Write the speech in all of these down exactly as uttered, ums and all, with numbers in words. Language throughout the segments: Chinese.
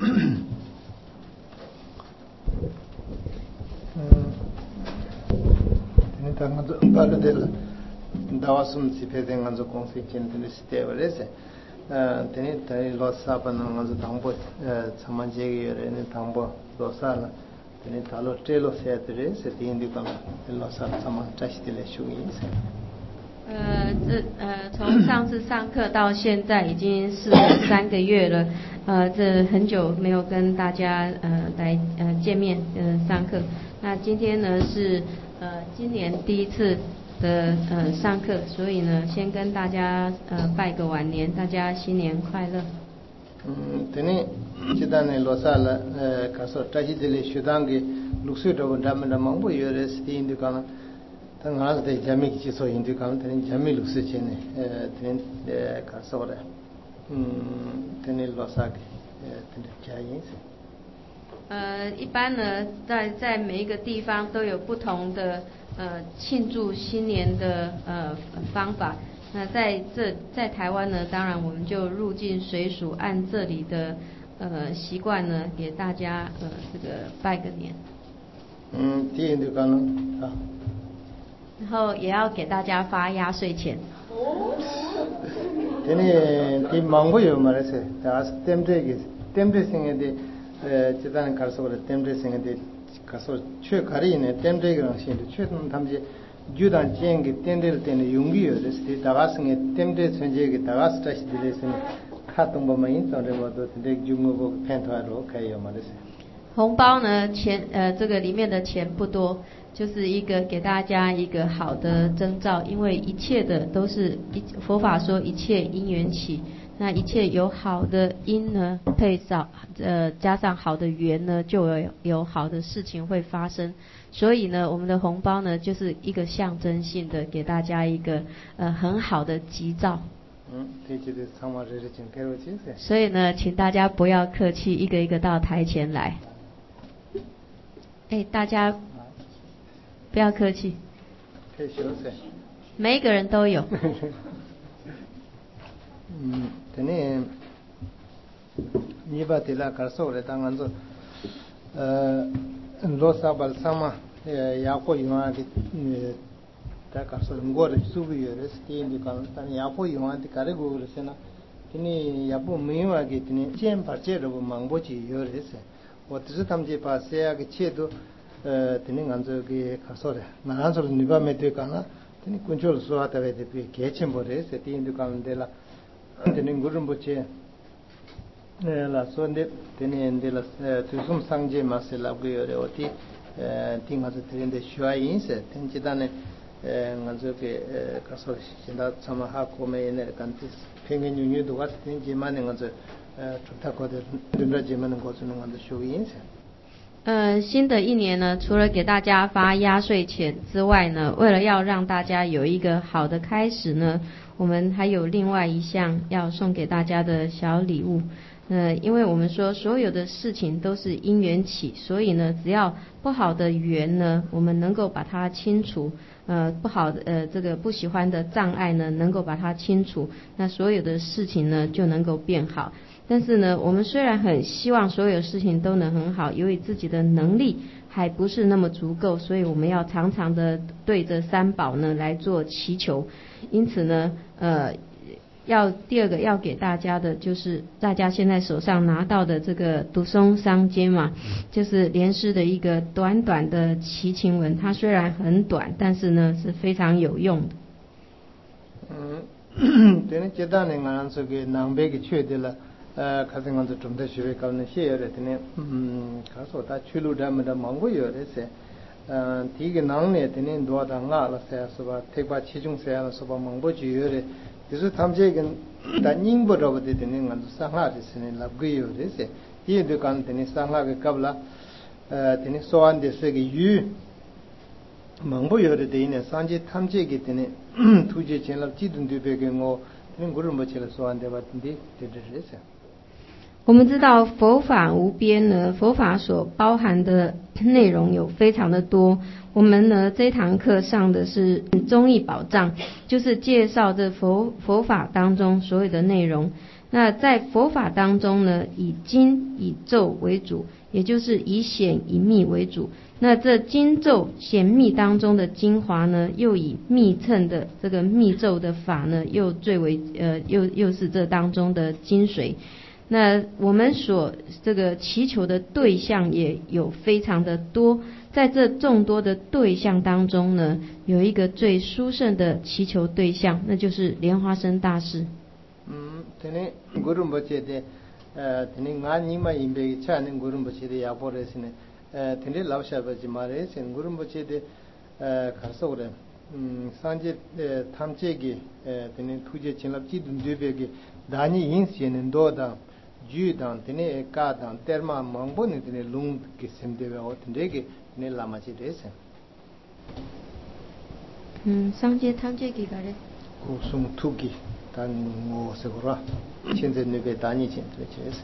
ini tangan tu baru del dawasum sipe dengan tu kongsi cinta setiap berese. Tini tadi losa panang dengan tu tambo sama jegi ini tambo losa lah. Tini talo trelo saya tadi setiap ini kan losa sama cash tile shui. 呃，这呃，从上次上课到现在已经是三个月了，呃，这很久没有跟大家呃来呃见面呃上课。那今天呢是呃今年第一次的呃上课，所以呢先跟大家呃拜个晚年，大家新年快乐。 嗯，这里现在呢，罗萨了呃，卡说这些这里学堂给六岁多他们的忙不有的是印度讲了。 当然是在加密技术印度讲，等于加密六十千呢，呃，等呃，卡说的，嗯，等于罗萨给，呃，等于加银子。 呃，一般呢，在在每一个地方都有不同的呃庆祝新年的呃方法。那在这在台湾呢，当然我们就入境随俗，按这里的呃习惯呢，给大家呃这个拜个年。 嗯，第印度讲呢，啊。 然后也要给大家发压岁钱。 哦。这里第忙不有嘛那些，但是点这个点这些的，呃，这咱卡说的点这些的，卡说缺卡里呢，点这个东西的，缺他们是，就当见个点这个点的用具有的是，大家是个点这存这个大家是这些的是，卡通不嘛，因从这么多这个用个片头罗可以有嘛那些。 红包呢，钱呃这个里面的钱不多。 就是一个给大家一个好的征兆，因为一切的都是一佛法说一切因缘起，那一切有好的因呢，配上呃加上好的缘呢，就有有好的事情会发生。所以呢，我们的红包呢，就是一个象征性的，给大家一个呃很好的吉兆。 嗯，对对对，参加这是真开罗精神。 所以呢，请大家不要客气，一个一个到台前来。哎，大家。 不要客气， 可以休息。 每一个人都有。 嗯，这里你把这拉卡说的当然是，呃，罗萨巴萨嘛，呃，雅虎用啊的，呃，大家说我的苏比有的是第一个，但雅虎用啊的卡里古的是呢，这里雅虎没有啊的，这里钱把钱都忙不起有的是，我只是他们这把些啊个钱都。 呃，这里俺这个卡说的，那俺说你把没对干了，这里工作说他为这个给钱不的，是第一就干的了，这里古人不接，呃，那说的，这里的了，呃，最终上街嘛是那个有的，我的，呃，听俺这这里的需要因是，听其他呢，呃，俺这个呃，卡说现在咱们还国内呢，干这平均牛牛多啊，听起码呢俺这，呃，出他国的，人家起码能告诉俺这需要因是。 呃，新的一年呢，除了给大家发压岁钱之外呢，为了要让大家有一个好的开始呢，我们还有另外一项要送给大家的小礼物。呃，因为我们说所有的事情都是因缘起，所以呢，只要不好的缘呢，我们能够把它清除，呃，不好的呃这个不喜欢的障碍呢，能够把它清除，那所有的事情呢就能够变好。 但是呢，我们虽然很希望所有事情都能很好，由于自己的能力还不是那么足够，所以我们要常常的对着三宝呢来做祈求。因此呢，呃，要第二个要给大家的就是大家现在手上拿到的这个读诵商间嘛，就是莲师的一个短短的祈请文，它虽然很短，但是呢是非常有用的。 嗯，对呢，这当年俺这个南北给缺的了。 呃，可是我这中的学位搞那些有的呢，嗯，可是他去路他们的忙过有的是，嗯，第一个能力的呢多的啊了噻，是吧？特别其中噻了是吧？忙不去有的，就是他们这个但宁不着不的呢，俺是上下的是呢，那个有的是，第一个讲的呢上下个搞了，呃，的呢说完的是个语，忙不有的的呢，上节他们这个的呢，突击前了几顿对别个我，那个人不去了说完的吧，的的的这些。 我们知道佛法无边呢，佛法所包含的内容有非常的多。我们呢这堂课上的是宗义宝藏，就是介绍这佛佛法当中所有的内容。 那在佛法当中呢，以经以咒为主，也就是以显以密为主。那这经咒显密当中的精华呢，又以密乘的这个密咒的法呢，又最为呃，又又是这当中的精髓。那我们所这个祈求的对象也有非常的多，在这众多的对象当中呢，有一个最殊胜的祈求对象，那就是莲花生大士。 嗯，这里古人不觉得，呃，这里俺你们因为cha呢，古人不觉得亚波的是呢，呃，这里老下边就嘛的是，古人不觉得，呃，看守的，嗯，上节呃，他们这个，呃，这里突厥进了几吨对别个，但你因些呢多的。ju dan tene ka dan terma mangbo ne tene lung ke semde wa o tene ke tene lama chi dese 嗯上节tham je ki gare ko sum tuki dan ngo se gora chen ze ne be dani chen de ches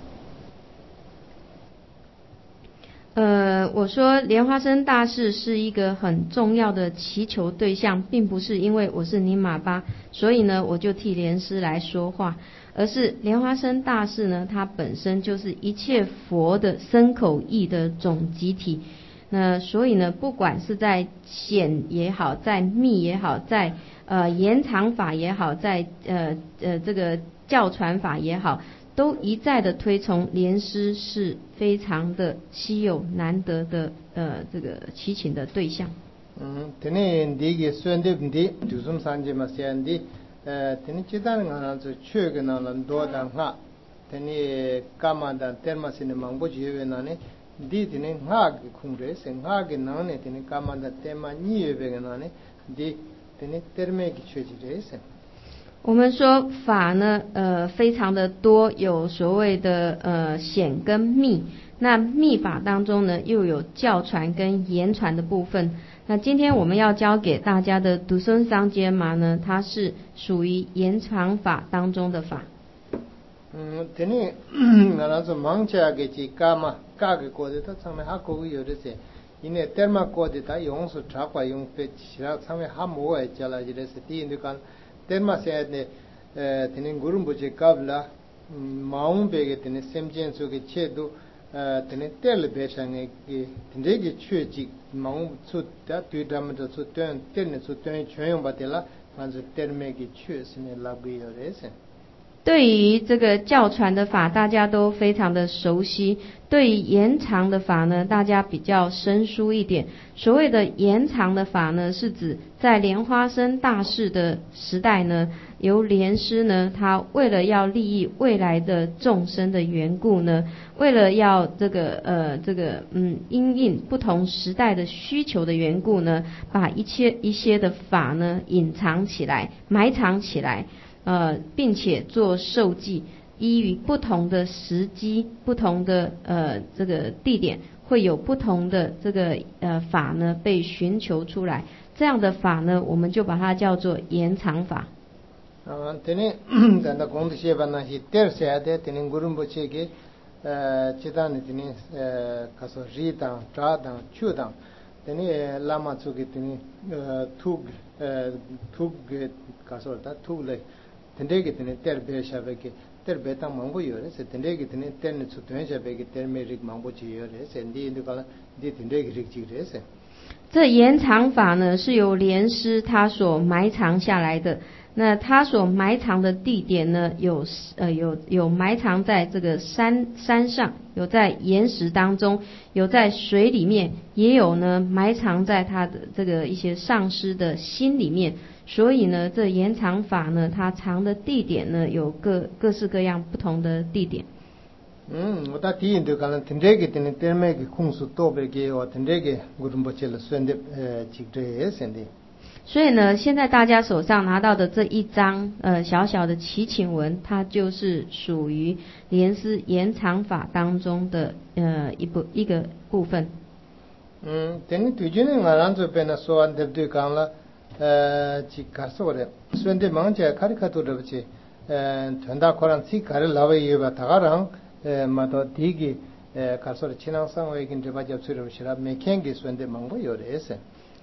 呃，我说莲花生大士是一个很重要的祈求对象，并不是因为我是尼玛巴，所以呢我就替莲师来说话，而是莲花生大士呢，它本身就是一切佛的身口意的总集体。那所以呢，不管是在显也好，在密也好，在呃延长法也好，在呃呃这个教传法也好，都一再的推崇莲师是非常的稀有难得的呃这个祈请的对象。 嗯，这里第一个选的问题，就是三节嘛，选的。呃，这里其他人可能就缺个那人多的话，这里干嘛的？天嘛是呢，忙不起来那呢，第这里哈个空着，是哈个那呢，这里干嘛的？天嘛你也别个那呢，第这里天没个缺起来是。 我们说法呢，呃，非常的多，有所谓的呃显跟密。那密法当中呢，又有教传跟言传的部分。那今天我们要教给大家的独孙桑杰玛呢，它是属于延长法当中的法。 嗯，这里我那是忙家个去干嘛？干个过的，他上面还可以有的些，因为天嘛过的，他用是茶花用被其他上面还没有加了，就是第一你看，天嘛现在呢，呃，这里古人不去搞了，嗯，忙别个这里sem件做个切都。呃，等于带了别上个个，这个缺几忙出的对他们的出端，等于出端全用把的了，反正带没个缺是呢拉不要的噻。 对于这个教传的法，大家都非常的熟悉。对于延长的法呢，大家比较生疏一点。所谓的延长的法呢，是指在莲花生大士的时代呢，由莲师呢，他为了要利益未来的众生的缘故呢，为了要这个呃这个嗯因应不同时代的需求的缘故呢，把一切一些的法呢隐藏起来，埋藏起来。呃，并且做授记，依于不同的时机、不同的呃这个地点，会有不同的这个呃法呢被寻求出来。这样的法呢，我们就把它叫做延长法。 啊，这里咱的公司些吧，那些第二些的，这里古人不去给呃，其他的这里呃，可说日当、扎当、秋当，这里拉玛做给这里呃土呃土给可说的土嘞。tende ke tene ter be shabe ke ter be tang mangbo yore se tende ke tene ter ne chu twen shabe ke ter me rik mangbo chi yore se ndi ndi kala ndi tende ke rik chi re se 这延长法呢，是由莲师他所埋藏下来的。那他所埋藏的地点呢，有呃有有埋藏在这个山山上，有在岩石当中，有在水里面，也有呢埋藏在他的这个一些上师的心里面。所以呢，这延长法呢，它藏的地点呢，有各各式各样不同的地点。 嗯，我打第一就讲了，天这个天天没个空数多别个，我天这个古人不去了，算的呃几这也算的。 所以呢，现在大家手上拿到的这一张呃小小的祈请文，它就是属于莲师延长法当中的呃一部一个部分。 嗯，等你对住呢，我让这边呢说完对不对讲了，呃，几卡说的，算的忙着卡里卡多的不去，呃，团大可能自卡里拉维也吧，他个人呃，嘛到第一个呃，卡说的，其他上位跟这把叫出来是啦，没看见算的忙不有的是。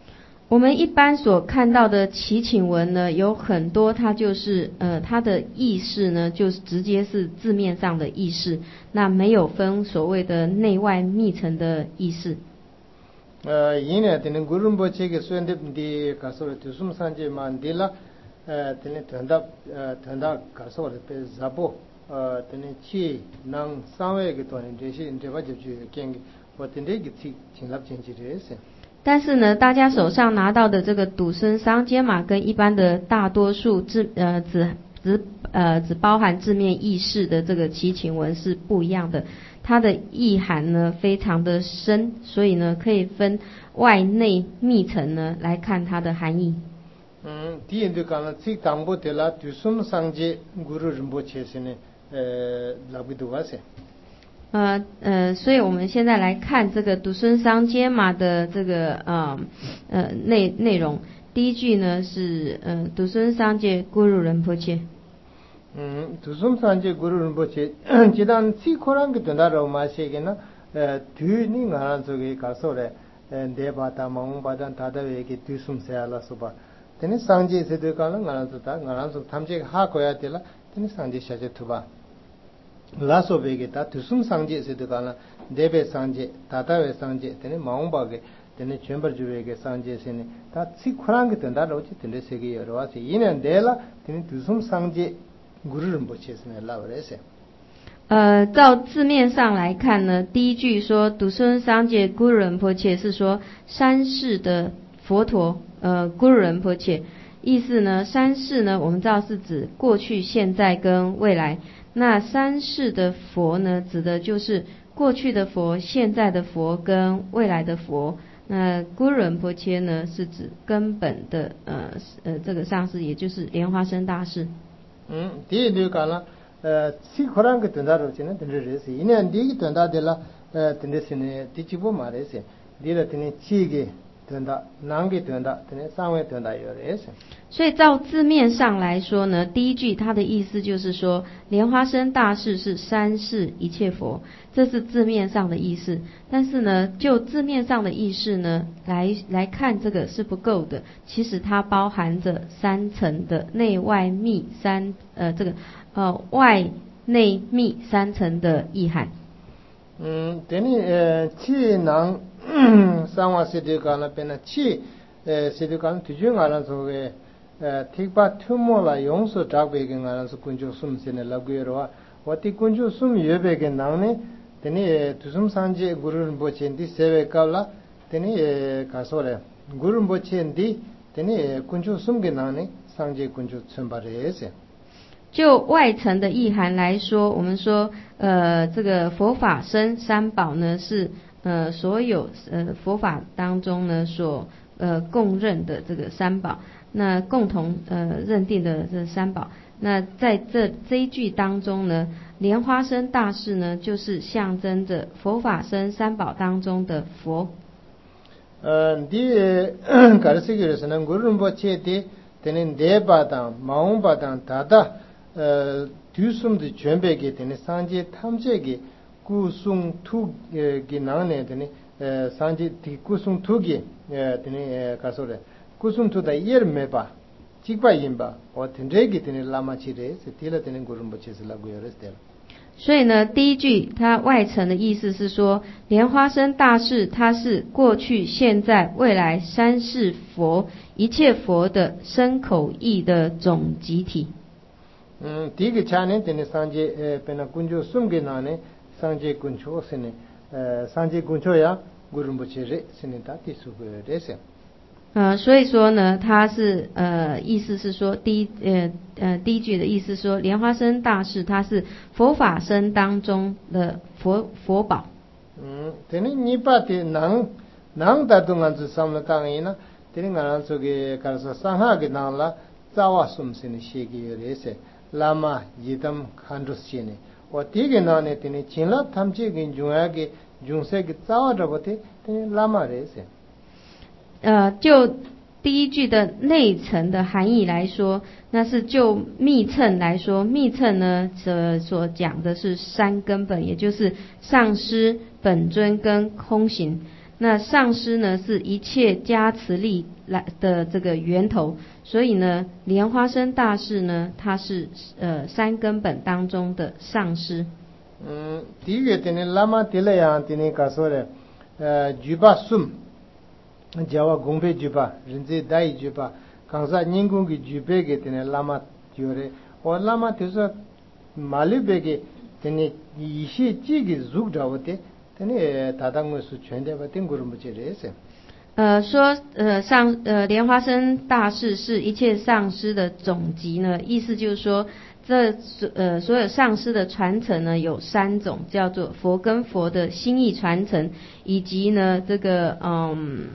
我们一般所看到的祈请文呢，有很多它就是呃它的意思呢，就是直接是字面上的意思，那没有分所谓的内外密层的意思。 呃，因呢，等于古人不这个虽然的的告诉了，就是上节嘛，的了，呃，等于谈到呃谈到告诉了被啥不，呃，等于去能三位个多人这些这把就去见个，我等这个去请了进去这些。 但是呢，大家手上拿到的这个赌孙商阶码跟一般的大多数字呃只只呃只包含字面意识的这个祈请文是不一样的，它的意涵呢非常的深，所以呢可以分外内密层呢来看它的含义。 嗯，第一就讲了，这当不得了，赌孙商阶古人仁波切是呢，呃，拉不多些。 呃呃，所以我们现在来看这个独孙商阶码的这个呃呃内内容。第一句呢是呃独孙商阶古鲁仁波切。 嗯，独孙商阶古鲁仁波切，既然这可能个对那罗马些个呢，呃，对你俺这个告诉嘞，呃，对巴达蒙巴达达达为个独孙些了是吧？等你商阶是对讲了，俺这他俺这他们这个哈过来的了，等你商阶下去图吧。लासो बेगे ता तुसुम सांजे से तो काला देबे सांजे तातावे सांजे तेने माउंबागे तेने चेंबर जुवेगे सांजे से ने ता सी खुरांग तंदा रोचे तेने सेगे रोवासे इने देला तेने तुसुम सांजे गुरु रिम्पोचे से ने लावरे से 呃，照字面上来看呢，第一句说独孙商阶古鲁仁波切是说三世的佛陀，呃，古鲁仁波切，意思呢，三世呢，我们知道是指过去、现在跟未来。那三世的佛呢，指的就是过去的佛、现在的佛跟未来的佛。那古鲁仁波切呢，是指根本的呃呃这个上师，也就是莲花生大士。 嗯，第一就讲了，呃，七苦让个等到罗些呢，等着热些，因为第一个等到的了，呃，等的是呢，第几步嘛热些，第二等的七个等到，两个等到，等的三位等到有热些。 所以照字面上来说呢，第一句它的意思就是说，莲花生大士是三世一切佛，这是字面上的意思。但是呢，就字面上的意思呢，来来看这个是不够的。其实它包含着三层的内外密三呃这个呃外内密三层的意涵。 嗯，等你呃气囊三瓦是这个那边的气呃是这个最重要的这个。呃，提拔土木啦，用手扎背个俺是工作上些呢，拉个热话，我提工作上越背个难呢，等你图上三节古人不签的社会高啦，等你告诉嘞，古人不签的，等你工作上个难呢，三节工作全把这些。 就外层的意涵来说，我们说，呃，这个佛法僧三宝呢，是呃所有呃佛法当中呢所呃共认的这个三宝。那共同呃认定的这三宝，那在这这一句当中呢，莲花生大士呢，就是象征着佛法僧三宝当中的佛。 呃，第搞的这个是呢，古人不切的，等你德巴当、毛巴当、达达，呃，读诵的全备给等你三节他们这个古诵图呃给哪呢？等你呃三节的古诵图给呃等你告诉了。कुसुम तो दायर में बा चिकबा यिंबा और तिंरे की तिने लामा चिरे से तिला तिने गुरुम बच्चे से लागू योरस तेल 所以呢，第一句它外层的意思是说，莲花生大士他是过去、现在、未来三世佛一切佛的身口意的总集体。 嗯，第一个cha呢，तिने सांजे呃，पेना कुंजो सुम के ना ने सांजे कुंजो से ने呃सांजे कुंजो या गुरुम बच्चे रे से ने ताती सुगो रे से 呃，所以说呢，它是呃，意思是说，第一呃呃第一句的意思说，莲花生大士他是佛法僧当中的佛佛宝。 嗯，这里你把的能能达到俺子上了当然呢，这里俺这个告诉上下个能了，早晚什么事呢？写个有这些，那么一旦看着些呢，我第一个呢呢，这里进了他们这个重要个重视个早晚的不的，这里那么这些。 呃，就第一句的内层的含义来说，那是就密乘来说，密乘呢所所讲的是三根本，也就是上师、本尊跟空行。 那上师呢是一切加持力来的这个源头，所以呢莲花生大士呢他是呃三根本当中的上师。 嗯，第一个呢拉玛提勒样的呢告诉了呃举巴松Jawa gombe juba rinze dai juba kangsa nyingung gi jube ge tene lama tiore o lama tesa malibe ge tene yishi ji gi zug dawote tene tadang su chende ba tengurum che rese 呃，说呃上呃莲花生大士是一切上师的总集呢，意思就是说，这呃所有上师的传承呢有三种，叫做佛跟佛的心意传承，以及呢这个嗯。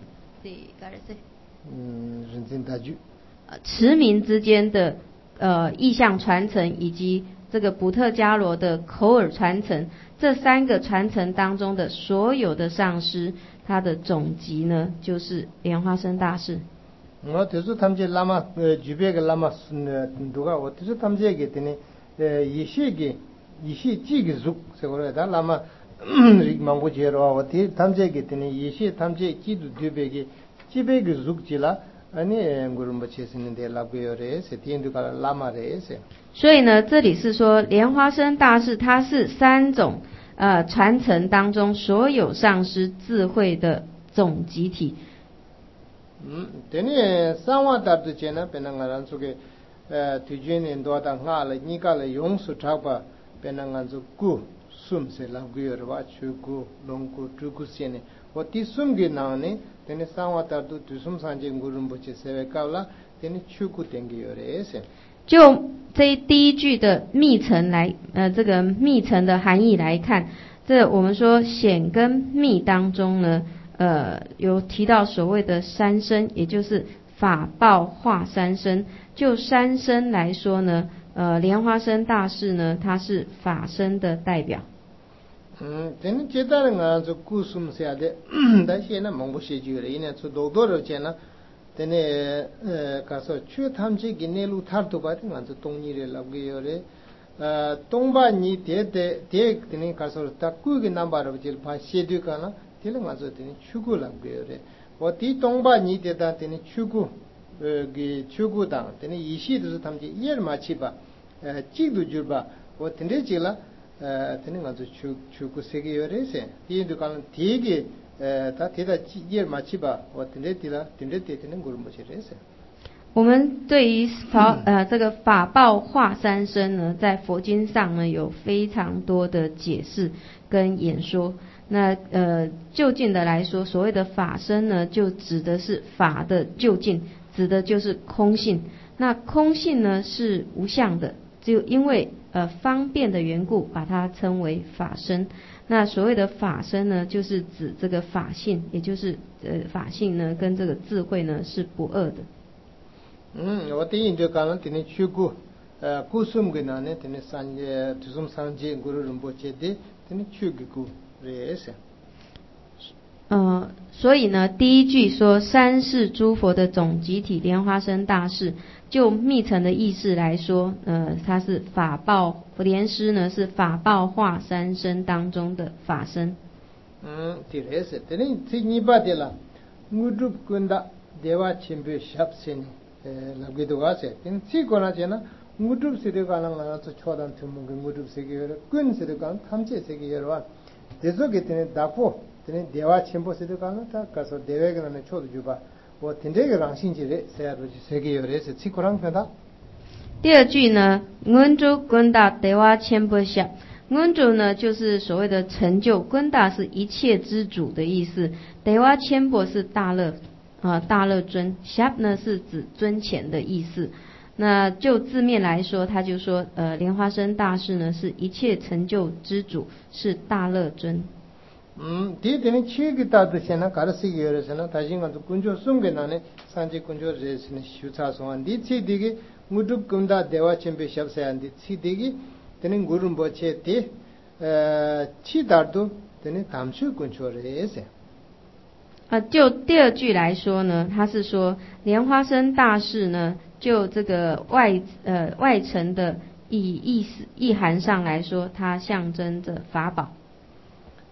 嗯，人间大聚， 呃，持名之间的呃意象传承，以及这个补特伽罗的口耳传承，这三个传承当中的所有的上师，它的总集呢，就是莲花生大士。 我就是他们这拉玛呃举别个拉玛呃多个，我就是他们这个的呢呃一些个一些几个族，是过来的拉玛芒果节罗，我听他们这个的呢一些他们这几度对别个。基本个族起了，安尼古人不切是那点拉贵有的，是天都搞拉玛的是。 所以呢，这里是说莲花生大士，它是三种呃传承当中所有上师智慧的总集体。 嗯，等你三万大之前呢，别那个人说个呃，推荐人多的话了，你搞了用手抄吧，别那个就古孙是拉贵有的话，去古龙古朱古些呢。我第三个呢呢，等你三万大都第三三件古人不切设备搞了，等你去古等个有的是。 就这第一句的密层来，呃，这个密层的含义来看，这我们说显跟密当中呢，呃，有提到所谓的三身，也就是法报化三身。就三身来说呢，呃，莲花生大士呢，他是法身的代表。 嗯，等你接待人啊，就古什下的，但是呢，蒙不写就了，因为做多多的钱呢，等你呃，假说去他们这个内陆塔都把的，俺就东尼的那个有的，呃，东巴你爹爹爹，等你假说他古个 number 的就把写对干了，这了俺就等你去过那个有的，我第东巴你爹的等你去过，呃，给去过当，等你一些都是他们这一二嘛七吧，呃，几度就吧，我等你去了。呃，等你讲就出出国世界有的是，第一就讲第一个呃，他提到一马七吧，我等着提了，等着提，等你古人不去的是。 我们对于法呃这个法报化三身呢，在佛经上呢有非常多的解释跟演说。那呃就近的来说，所谓的法身呢，就指的是法的究竟，指的就是空性。那空性呢是无相的，就因为呃方便的缘故，把它称为法身。那所谓的法身呢，就是指这个法性，也就是呃法性呢跟这个智慧呢是不二的。 嗯，我第一就讲了，等你去过，呃，古什个呢？等你三节，就什三节，古人不切的，等你去个古，这是。 呃，所以呢，第一句说三世诸佛的总集体莲花生大士，就密乘的意思来说，呃，它是法报莲师呢是法报化三身当中的法身。 嗯，对的是，等你这你把的了，我就跟他对话前边学些呢，呃，那个多话些，等这个呢，呢，我就是这个呢，我就敲单听门跟我就是这个，跟是这个，他们这这个人话，这时候给等打破。电话前不是的讲了，他告诉电话个人错的就把，我听这个人信息的，谁不是谁个有的是七个人看他。 第二句呢，恩主滚达电话前不下，恩主呢就是所谓的成就，滚达是一切之主的意思，电话前不是大乐啊、呃、大乐尊，下呢是指尊前的意思。那就字面来说，他就说呃莲花生大士呢是一切成就之主，是大乐尊。 嗯，第一点去个大的钱呢，搞得是个人呢，他应该是工作送给哪呢？三节工作日是呢，修查送完，第七这个我都跟他电话前边小三安的，七这个等你古人不切的，呃，七大都等你谈出工作日是。 啊，就第二句来说呢，他是说莲花生大士呢，就这个外呃外层的意意思意涵上来说，它象征着法宝。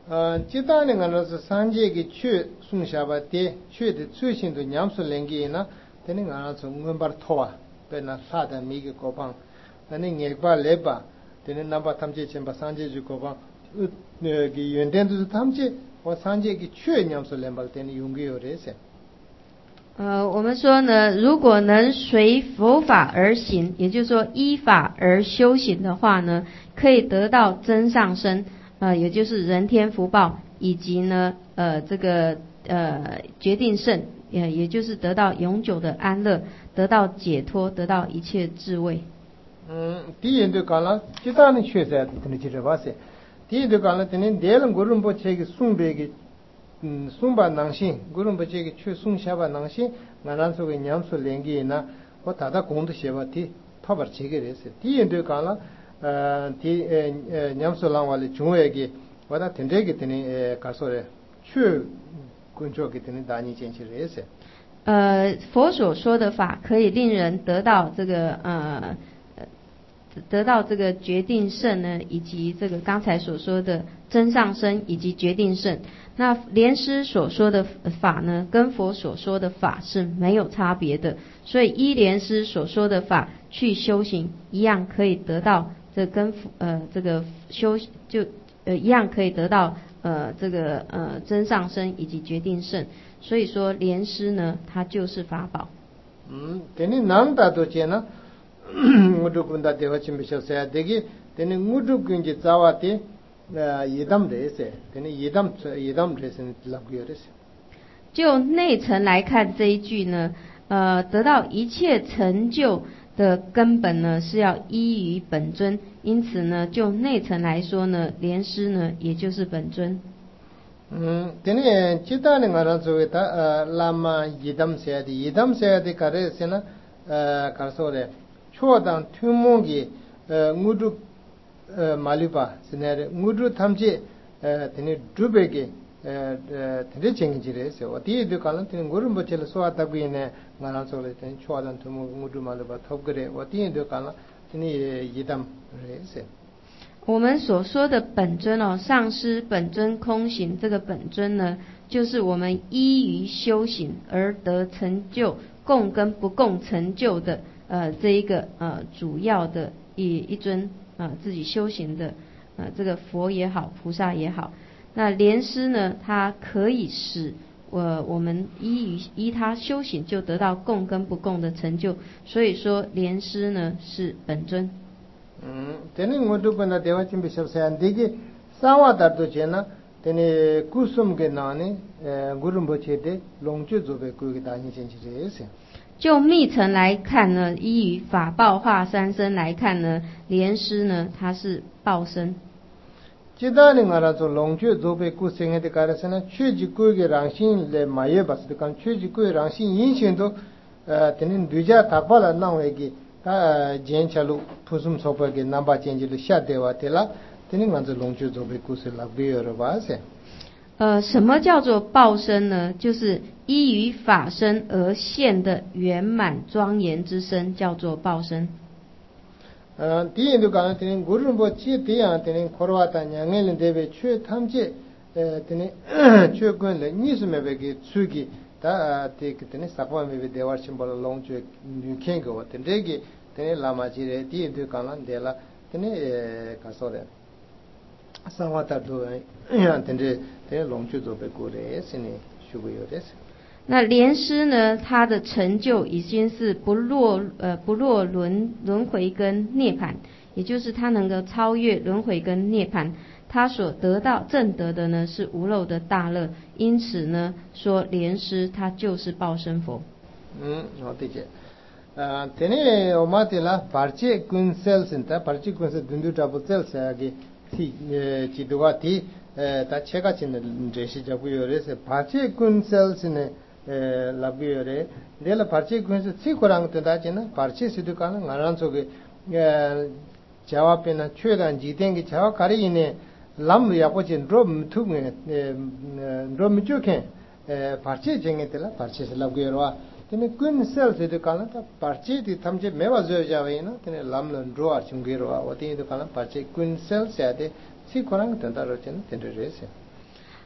어 지단에 가서 산지기 최 숭샤바데 최의 최신도 냠수 랭기나 되는 가서 응원바 토와 배나 사다 미기 고방 아니 녜바 레바 되는 남바 탐지 쳔바 산지주 고방 기 연된도 탐지 와 산지기 최 냠수 랭발 되는 용기요레세 呃，我们说呢，如果能随佛法而行，也就是说依法而修行的话呢，可以得到真上身，呃，也就是人天福报，以及呢，呃，这个呃决定胜，也也就是得到永久的安乐，得到解脱，得到一切智慧。 嗯，第一对讲了，其他的确实你记着吧噻。第一对讲了，等你带了古人不这个送别个。 음 숨바 낭신 구름 버제기 최 숭샤바 낭신 나란속에 냠수 랭기나 어 다다 공도 셰바티 파버 제게레세 디엔도 간라 어디 냠수랑와리 중외기 와다 텐데기 되니 가서래 최 근조기 되니 다니 젠치레세 呃，佛所说的法可以令人得到这个呃。 得到这个决定胜呢，以及这个刚才所说的真上身以及决定胜。那莲师所说的法呢，跟佛所说的法是没有差别的，所以依莲师所说的法去修行，一样可以得到这跟呃这个修就呃一样可以得到呃这个呃真上身以及决定胜。所以说莲师呢，它就是法宝。 嗯，给你难打多见呢。 무두군다 대화침비셔서야 되게 되는 무두군지 자와티 예담 레세 되는 예담 예담 레스는 라고요레스 就内层来看这一句呢，呃，得到一切成就的根本呢是要依于本尊，因此呢，就内层来说呢，莲师呢也就是本尊。 嗯，되는 지단에 가라서다 라마 예담 세야디 예담 세야디 가레스나 어 가서래 초당 튜몽기 무드 말리바 스네르 무드 탐지 되네 두베게 되네 쟁기지레서 어디에도 가는 되는 거를 뭐 제일 소화다고이네 말아서래 되는 초당 튜몽 무드 말리바 톱그레 어디에도 가는 되네 이담 레세 我们所说的本尊哦，上师本尊空行，这个本尊呢，就是我们依于修行而得成就，共跟不共成就的。 呃，这一个呃主要的一一尊啊、呃、自己修行的呃这个佛也好，菩萨也好，那莲师呢，它可以使呃我们依于依他修行就得到共跟不共的成就，所以说莲师呢是本尊。 嗯，되는 모두가 대화 좀 비셔서야 되게 싸워다도 되나 되네 구숨게 나네 구름 버체데 롱주 조베 그게 다니 진지레세 就密层来看呢，依于法报化三身来看呢，莲师呢它是报身。 지단에 가라서 롱주 조베 구생에데 가라서나 최지구의 랑신레 마예 봤을 간 최지구의 랑신 인신도 되는 뒤자 탁발아 나오기 다 젠찰로 푸숨 소파게 남바 젠지로 샤데와 테라 되는 간저 롱주 조베 구슬라 비어로 봐세 呃，什么叫做报身呢？就是依于法身而现的圆满庄严之身，叫做报身。 呃，第一个讲的，古人不记得啊，的，科罗达娘们那边去他们这，呃，的，去过了，你是没别个出去，他这个的，萨巴没别电话线把龙去女看过，的这个的拉玛吉的，第一个讲了的啦，的呃，干啥的？三瓦达多，呀，的这的龙去做别过的，是呢，学过有的是。 那莲师呢，他的成就已经是不落呃不落轮轮回跟涅槃，也就是他能够超越轮回跟涅槃，他所得到正得的呢是无漏的大乐，因此呢说莲师他就是报身佛。 嗯，好的姐，呃，这里我们的啦，巴切昆塞尔森的巴切昆塞dundu double cells啊，个提呃，记住啊提呃，他切个钱的这些就不有的是巴切昆塞尔森呢。 라비오레 내가 파르치 군스 치코랑 때다지나 파르치 시두카는 나란 속에 자와페나 최단 지den기 자와 가리네 람 야고진 롬 투게 롬 주케 파르치 쟁에텔라 파르치 라비오와 근데 군 셀스도 가나다 파르치디 탐제 메와저자웨나 근데 람런 로아 중게로와 어디도 가나 파르치 군 셀스야데 치코랑 때다로진 텐데레세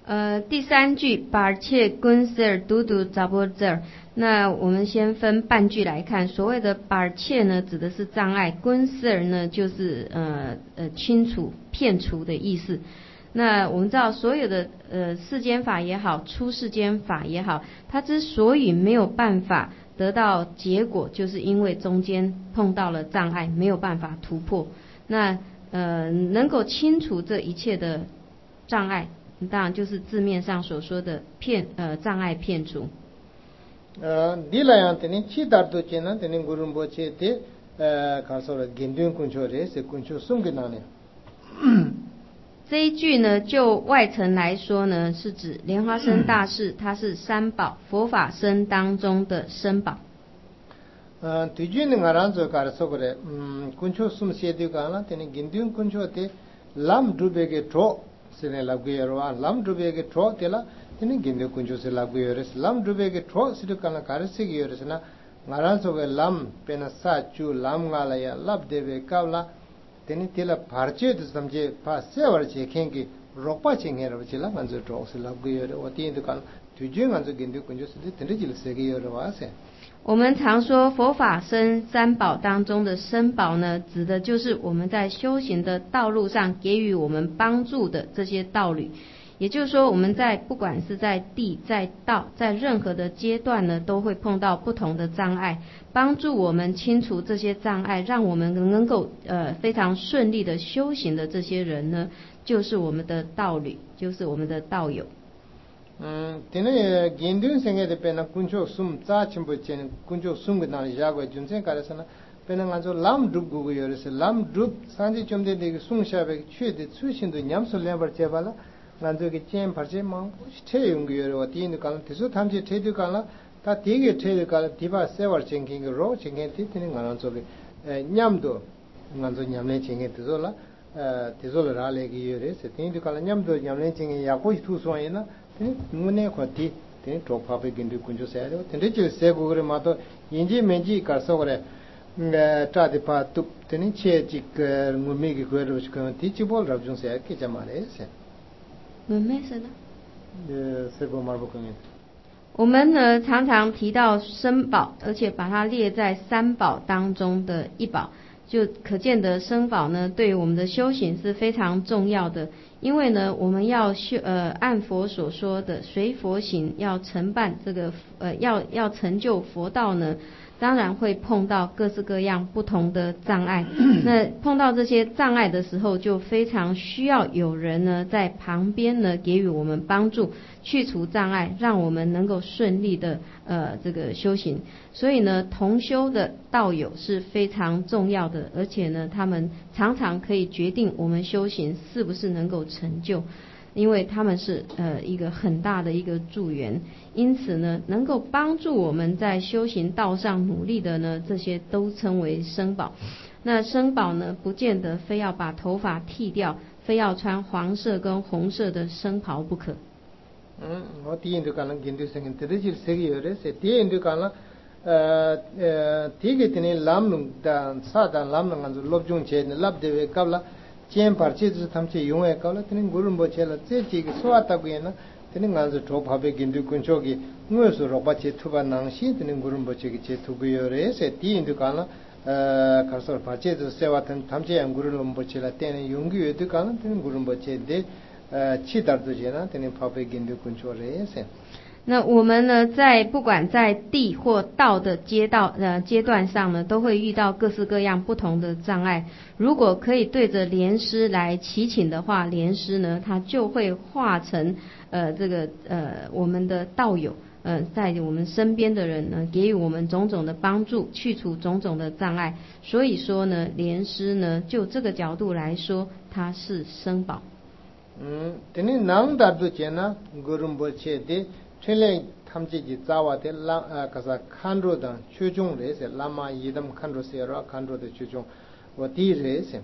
呃，第三句把切滚色嘟嘟扎波字，那我们先分半句来看。所谓的把切呢，指的是障碍；滚色呢，就是呃呃清除、片除的意思。那我们知道，所有的呃世间法也好，出世间法也好，它之所以没有办法得到结果，就是因为中间碰到了障碍，没有办法突破。那呃能够清除这一切的障碍，当然就是字面上所说的片呃障碍片除。 呃，第来样，等你七达多钱呢？等你古人波切的呃，看说了，根据工作的是工作送给哪里？ 这一句呢，就外层来说呢，是指莲花生大士，他是三宝佛法僧当中的僧宝。 呃，对句呢，我让做搞说过的，嗯，工作送些的讲了，等你根据工作的，lam 这边个做，是呢，拉贵儿哇 ，lam 这边个做的啦，等你根据工作是拉贵儿是 lam 这边个做，是就讲了，搞是个儿是呢，我让做个 lam 变那啥就 lam 我了呀 ，lab 这边搞了。तेनी तेला भारतीय तो समझे पासे वाले चेकेंगे रोपा चेंगे रब चिला गंजो ड्रॉ से लग गई और वो तीन दुकान तुझे गंजो गिंदे कुंजो से तेरे जिले से गई और वासे 我们常说佛法僧三宝当中的僧宝呢，指的就是我们在修行的道路上给予我们帮助的这些道侣。也就是说，我们在不管是在地、在道、在任何的阶段呢，都会碰到不同的障碍，帮助我们清除这些障碍，让我们能够呃非常顺利的修行的这些人呢，就是我们的道侣，就是我们的道友。 嗯，今天印度现在的变那工作送扎全部钱，工作送给那里家国军生干的是呢，变那按照 lam drup 过个有的是 lam drup， 三十钟的那个送下来去的出行的两手两把接巴了。按照个钱把钱忙，车用个有我第一个讲，第二他们就车就讲了，他第一个车就讲了，第八十二钱个肉钱个第天按照个呃两多，按照两年钱个第二了，呃第二了哪来个有的是，第一就讲了两多两年钱个也可以出算呢。我呢快递，等着发配给你工作下来，等着就写过个嘛都，现在每季搞啥个嘞？呃，查的怕都，等你写这个我每个月都是看，第几波รับ中下给怎么来噻？ 我没事的。 呃，这个嘛不可能。 我们呢常常提到僧宝，而且把它列在三宝当中的一宝，就可见得僧宝呢对于我们的修行是非常重要的。因为呢，我们要修呃按佛所说的随佛行，要承办这个呃要要成就佛道呢，当然会碰到各式各样不同的障碍。那碰到这些障碍的时候，就非常需要有人呢在旁边呢给予我们帮助，去除障碍，让我们能够顺利的呃这个修行。所以呢，同修的道友是非常重要的，而且呢，他们常常可以决定我们修行是不是能够成就，因为他们是呃一个很大的一个助缘。因此呢，能够帮助我们在修行道上努力的呢，这些都称为僧宝。那僧宝呢，不见得非要把头发剃掉，非要穿黄色跟红色的僧袍不可。 嗯，我第一就讲了，印度生这就是这个有的是，第一就讲了，呃呃，第一个天呢，蓝龙的沙旦蓝龙按照六种钱，六的为高了，钱把钱就是他们去用哎高了，天呢古人不钱了，这几个说大个呢，天呢按照做法被印度工作的，我说罗把钱图把囊西，天呢古人不钱个钱图个有的是，第一就讲了，呃，卡说把钱就是说他他们去用古人不钱了，天呢用个有的讲了，天呢古人不钱的。呃，七达多钱呢？等你跑被跟着工作人噻。 那我们呢，在不管在地或道的阶道呃阶段上呢，都会遇到各式各样不同的障碍。如果可以对着莲师来祈请的话，莲师呢，他就会化成呃这个呃我们的道友，呃在我们身边的人呢，给予我们种种的帮助，去除种种的障碍。所以说呢，莲师呢，就这个角度来说，他是僧宝。 嗯，等你能达到钱呢，古人不切的，全来他们自己找我的拉呃，可是看着的最终的是拉玛伊他们看着些了，看着的最终，我第一是。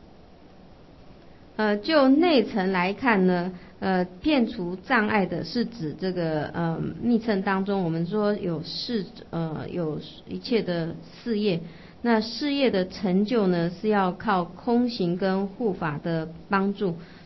呃，就内层来看呢，呃，片除障碍的是指这个呃密乘当中，我们说有事呃有一切的事业，那事业的成就呢是要靠空行跟护法的帮助。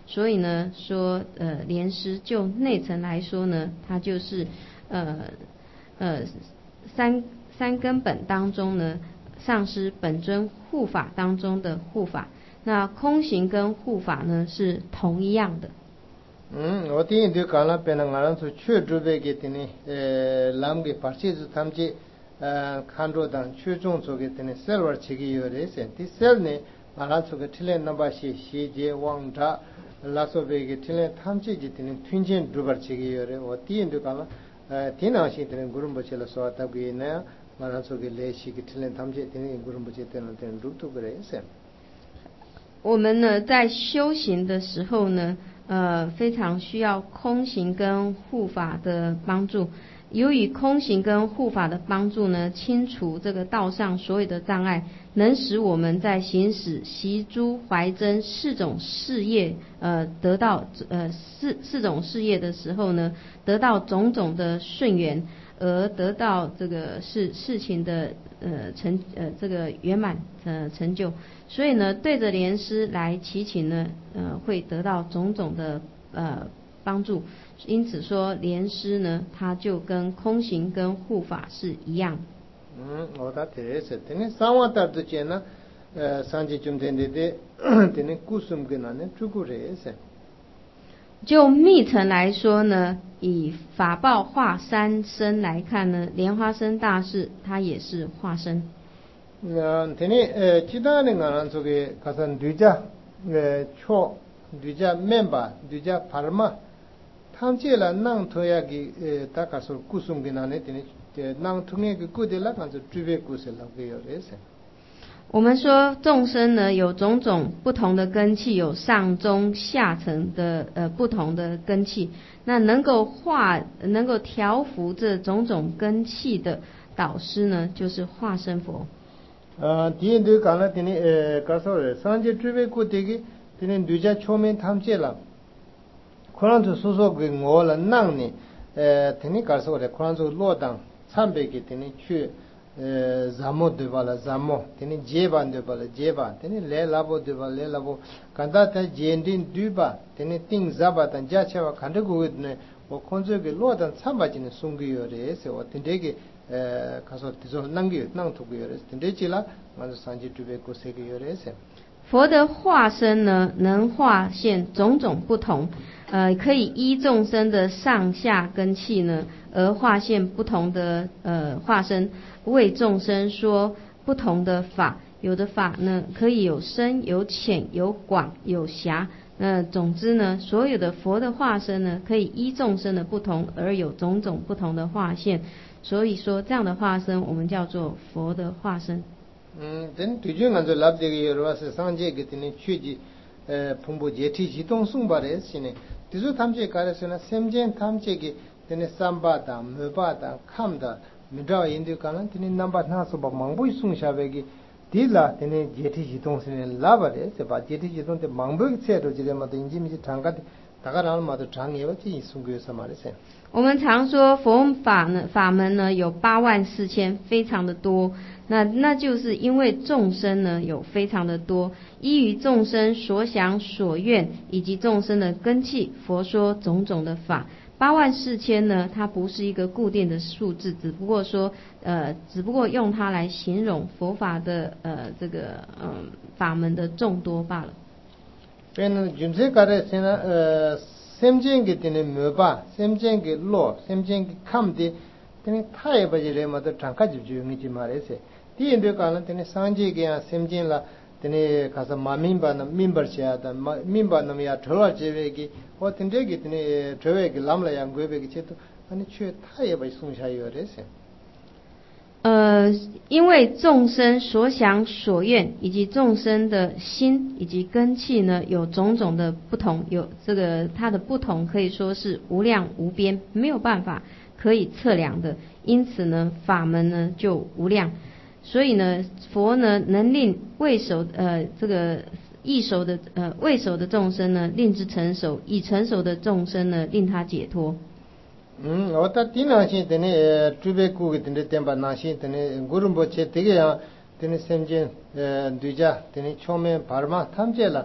所以呢说呃莲师就内层来说呢，它就是呃呃三三根本当中呢，上师本尊护法当中的护法。那空行跟护法呢是同一样的。 嗯，我听就讲了，别人俺说去准备给的呢，呃，啷个把些子他们去呃看着当去种做给的呢，sel 玩起个有的些，第 sel 呢，俺说个天然那把些细节王茶，拉说别个天然他们去的呢，推荐准备起个有的，我听就讲了，呃，天然些的呢，古人不起了说他给呢，俺说个来些个天然他们去的呢，古人不起的呢，的入土个来些。 我们呢在修行的时候呢，呃，非常需要空行跟护法的帮助。由于空行跟护法的帮助呢，清除这个道上所有的障碍，能使我们在行使习诸怀真四种事业，呃，得到呃四四种事业的时候呢，得到种种的顺缘，而得到这个事事情的呃成呃这个圆满呃成就。所以呢，对着莲师来祈请呢，呃，会得到种种的呃帮助。因此说，莲师呢，它就跟空行跟护法是一样。 嗯，我打这是，等于三万大之前呢，呃，三级中天的的，等于古松跟那呢，出过这些。 就密乘来说呢，以法报化三身来看呢，莲花生大士他也是化身。 呃，等于呃，其他的俺这个卡上对家，呃，错对家 member 对家 parma， 他们这了能托呀个呃，大家说古松跟那呢，等于能托那个古的了，俺就准备古些了个有这些。 我们说众生呢有种种不同的根器，有上中下层的呃不同的根器，那能够化能够调伏这种种根器的导师呢，就是化身佛。 呃，第一对讲了，等于呃，告诉了，上节准备过这个，等于对家全面他们这了，可能就说说给我了，能呢，呃，等于告诉了，可能就落当参备给等于去。呃，咱们对吧了，咱们，等于结伴对吧了，结伴，等于来拉布对吧，来拉布，看到他坚定对吧，等于定咱吧，但加起来看这个呢，我看这个落单参巴进的送给有的，是我等这个呃，看说这种能给能图个有的，等这起了，我就上去准备过些个有的是。 佛的化身呢，能化现种种不同，呃，可以依众生的上下根器呢，而化现不同的呃化身，为众生说不同的法。有的法呢，可以有深、有浅、有广、有狭。那总之呢，所有的佛的化身呢，可以依众生的不同而有种种不同的化现。所以说，这样的化身，我们叫做佛的化身。 嗯，等对就俺就拉这个有的是上节给等于去的，呃，彭博节体系统送把的是呢，就是他们这搞的是呢，三件他们这个等于三把当、五把当、看的，没找人就讲了，等于南把那是把忙不送下来个，第啦，等于节体系统是呢拉把的，是把节体系统的忙不切都这个嘛，等于没去参加的，大家然后嘛都参与了，这送给什么的噻。 我们常说佛法呢，法门呢有八万四千，非常的多。那那就是因为众生呢有非常的多，依于众生所想所愿以及众生的根器，佛说种种的法。八万四千呢，它不是一个固定的数字，只不过说呃，只不过用它来形容佛法的呃这个嗯、呃、法门的众多罢了。 所以呢，就是搞的现在呃。sem chen ke tene myoba, sem chen ke lo, sem chen ke kam de, tene thaya baje le ma to chanka jib jib ngi chi ma re se. Ti yin de ka na tene sanje ke ya sem chen la, tene kasa ma mimba na mimbar che ya ta, mimba na ya thowa che we ke, o tene ke tene thowe ke lam la ya ngwe we ke che to, ane chue thaya baje sung sha yo re se. 呃，因为众生所想所愿，以及众生的心以及根器呢，有种种的不同，有这个它的不同可以说是无量无边，没有办法可以测量的。因此呢，法门呢就无量。所以呢，佛呢能令未熟呃这个易熟的呃未熟的众生呢，令之成熟；已成熟的众生呢，令他解脱。 嗯，我他第那些等于准备过个等于点把那些等于古人不切这个样，等于sem chen呃对家等于全面巴尔嘛，他们这了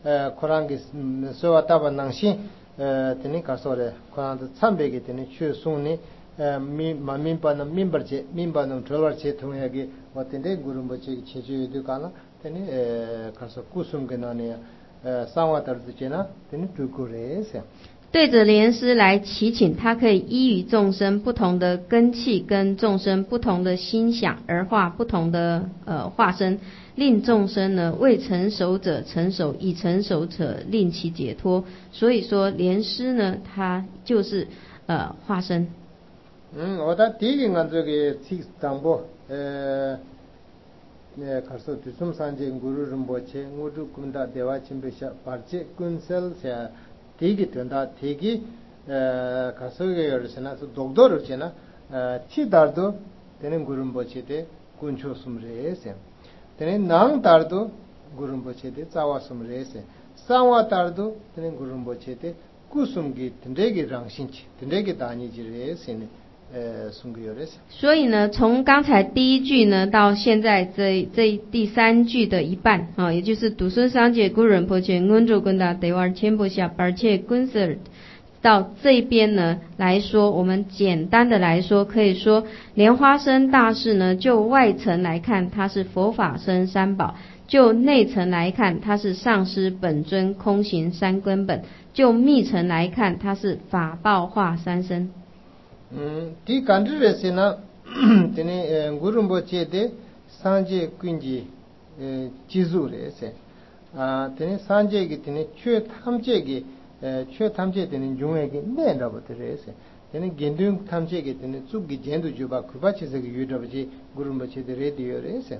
코랑기 소와 타반낭시 되니 가서래 코랑도 삼백이 되니 추송니 미 마민바는 민버제 민바는 들어버제 통하게 어떤데 구름버제 제주도 가나 되니 가서 구숨게나네 상와다르지나 되니 두고래세 对着莲师来祈请，他可以依于众生不同的根器跟众生不同的心想而化不同的呃化身，令众生呢未成熟者成熟，已成熟者令其解脱。所以说莲师呢，他就是呃化身。 嗯，我的第一个这个七当波呃。네, 가서 두숨 산제 구루 rumboche ngudu kunda dewa chimbesha parche kunsel 세 되게 된다 되게 가서게 열으시나 독도를 지나 치달도 되는 구름보치데 군초 숨레세 되는 낭달도 구름보치데 자와 숨레세 상와 달도 되는 구름보치데 구숨기 된대게 랑신치 된대게 다니지레세네 所以呢，从刚才第一句呢到现在这这第三句的一半啊，也就是独孙三界古人破前温州跟大得玩千波下而且滚色到这边呢来说，我们简单的来说，可以说莲花生大士呢，就外层来看，它是佛法僧三宝；就内层来看，它是上师本尊空行三根本；就密层来看，它是法报化三身。 음, 디 간드레스나 되네 구름보체데 산제 꾼지 지수레세 아 되네 산제기 되네 최 탐제기 최 탐제 되는 중에게 내라버드레세 되네 겐둥 탐제기 되네 쭉기 젠도 주바 그바치세기 유더버지 구름보체데 레디오레세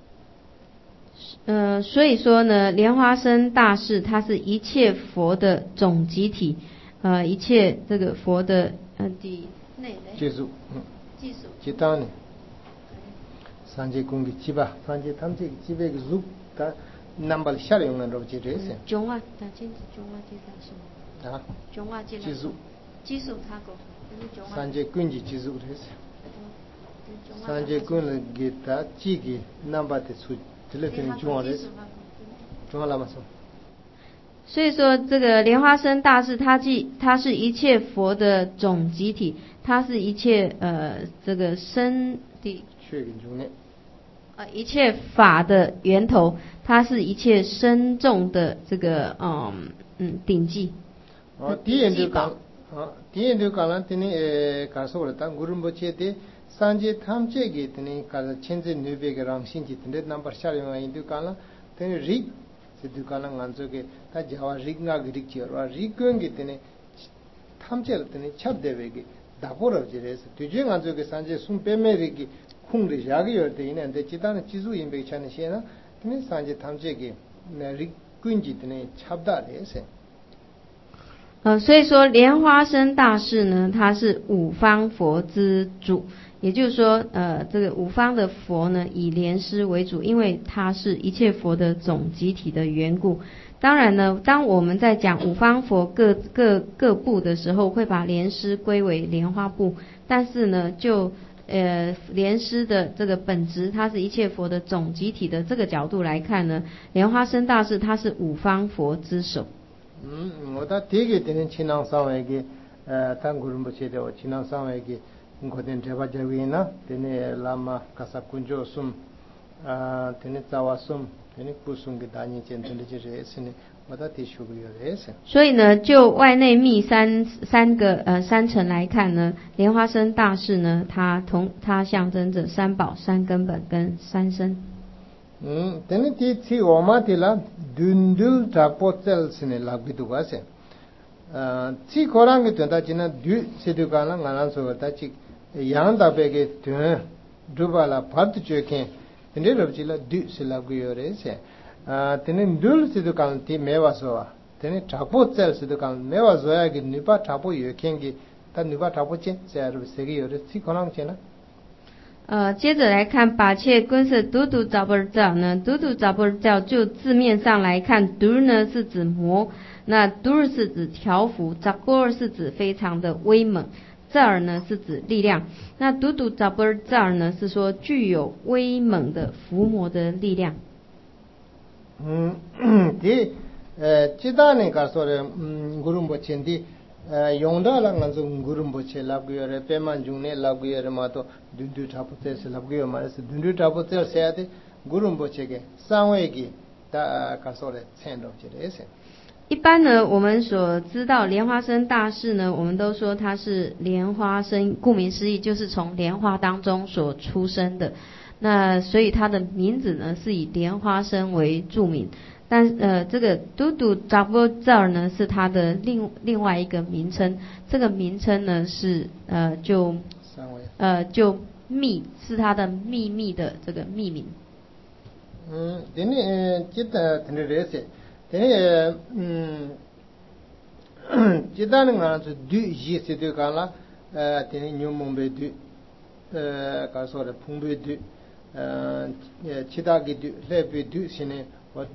呃，所以说呢，莲花生大士他是一切佛的总集体，呃，一切这个佛的呃第。 지수, 지수, 지탄이, 산제 공기 집아, 산제 탐제 집에 그 룩다 남발 샤령은 로지레세. 종화, 다 진짜 종화 지사시. 아, 종화 지사. 지수, 지수 타고. 산제 군지 지수레세. 산제 군을 기타 지기 남바테 수 들레세는 종화레세. 종화라마서. 所以说，这个莲花生大士，他既他是一切佛的总集体，他是一切呃这个生的，呃一切法的源头，他是一切生众的这个嗯嗯顶际。 哦，第一就讲，啊，第一就讲了，等你呃，讲说了，当古人不切的，三界他们这个等你讲了，千千牛别个让心去，等你 number 下来嘛，印度讲了，等你 rig。 दुकान गांजो के ता जावा रिगना गिरिक चिरवा रिगंगे तने 탐제를 तने छप देवेगे दापोर जिरेस तुजे गांजो के सांजे सुम पेमेरी की खुंगरे यागी योते इने अंदे चिताने चिजु इंबे छाने शेना तने सांजे 탐제 के रिगंजी तने छपदा लेसे 呃，所以说莲花生大士呢，他是五方佛之主，也就是说，呃，这个五方的佛呢，以莲师为主，因为他是一切佛的总集体的缘故。当然呢，当我们在讲五方佛各各各部的时候，会把莲师归为莲花部，但是呢，就呃莲师的这个本质，它是一切佛的总集体的这个角度来看呢，莲花生大士他是五方佛之首。 음, 오다 되게 되는 친ang 상회기 당 구름부치데 친ang 상회기 고된 대바자위나 되네 라마 가사 군조 숨 아, 되네 자와 숨 되네 구숨기 다니 젠든지레스네 오다 티슈고요레스 所以呢，就外内密三三个呃三层来看呢，莲花生大士呢，它同它象征着三宝、三根本跟三身。 음, 되네 티치 오마티라 둔둘 잡포텔스네 라비두가세 아, 치 코랑게 된다 지나 듀 세두가나 나나서다 치 양다베게 드 두발라 파트죠케 근데 럽지라 듀 실라고요레세 아, 되네 둘 세두간 티 메와서 되네 잡포텔 세두간 메와서야게 니바 잡포 요켄기 다 니바 잡포체 세르 세기요레 치 코랑체나 呃，接着来看把切根是嘟嘟扎布教呢，嘟嘟扎布教就字面上来看，嘟呢是指魔，那嘟是指调伏，扎布是指非常的威猛，这儿呢是指力量，那嘟嘟扎布这儿呢是说具有威猛的伏魔的力量。 嗯，这 에 지다네 가서래 음 구름보 첸디 용다랑 간서 구름보 체 라고요레 페만 중네 라고요레 마도 둔두 타포테스 라고요 마레스 둔두 타포테스 해야데 구름보 체게 상웨기 다 가서래 첸도 제레세 一般呢，我们所知道莲花生大士呢，我们都说他是莲花生，顾名思义就是从莲花当中所出生的。那所以他的名字呢是以莲花生为著名。但呃，这个嘟嘟扎波扎呢是它的另另外一个名称，这个名称呢是呃就呃就秘是它的秘密的这个秘名。 嗯，等你记得等你这些，等你嗯，记得那个是对一些对干了，呃，等你牛蒙贝对，呃，刚说的蓬贝对，呃，其他个对，来贝对些呢。